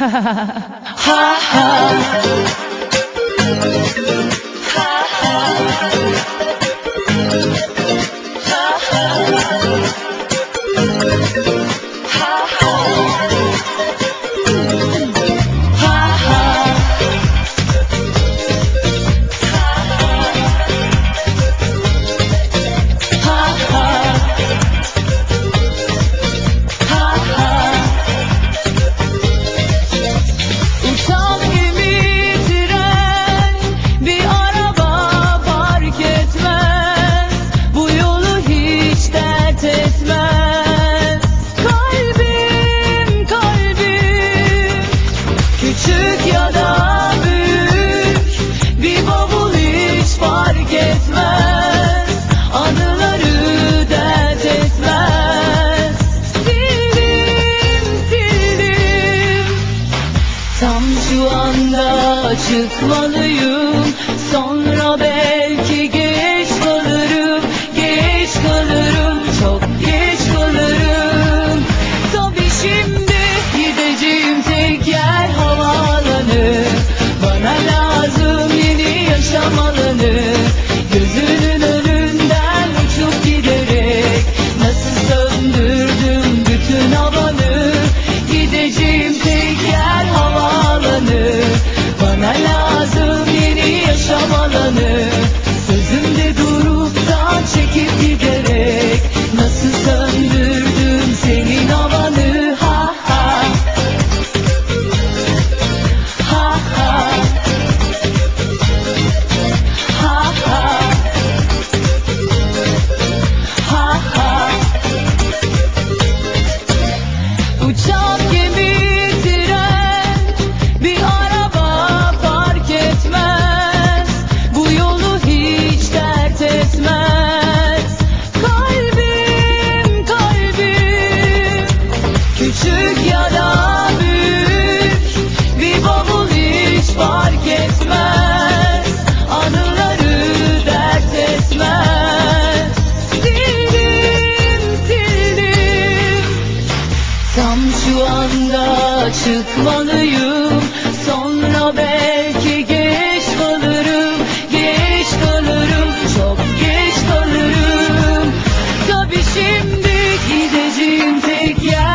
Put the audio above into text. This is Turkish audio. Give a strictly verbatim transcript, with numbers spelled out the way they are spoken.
Ha ha. Tam şu anda çıkmalıyım, sonra belki geç kalırım, geç kalırım, çok geç kalırım. Tabii şimdi gideceğim tek yer havaalanı. Bana lazım yeni yaşam alanı. Gözünün önünden uçup giderek nasıl söndürdüm bütün havanı. Gideceğim tek yer havaalanı. Bana lazım yeni yaşam alanı. Sözümde durup da çekip giderek nasıl söndürdüm senin havanı. Ha ha. Ha ha. Ha ha. Ha ha. Uçak, gemi, tren, bir araba fark etmez. Bu yolu hiç dert etmez. Kalbim, kalbim, küçük ya da büyük, bir bavul hiç fark etmez. Anıları dert etmez. Sildim, sildim. Tam şu anda çıkmalıyım, sonra belki geç kalırım, geç kalırım, çok geç kalırım. Tabii şimdi gideceğim tek yer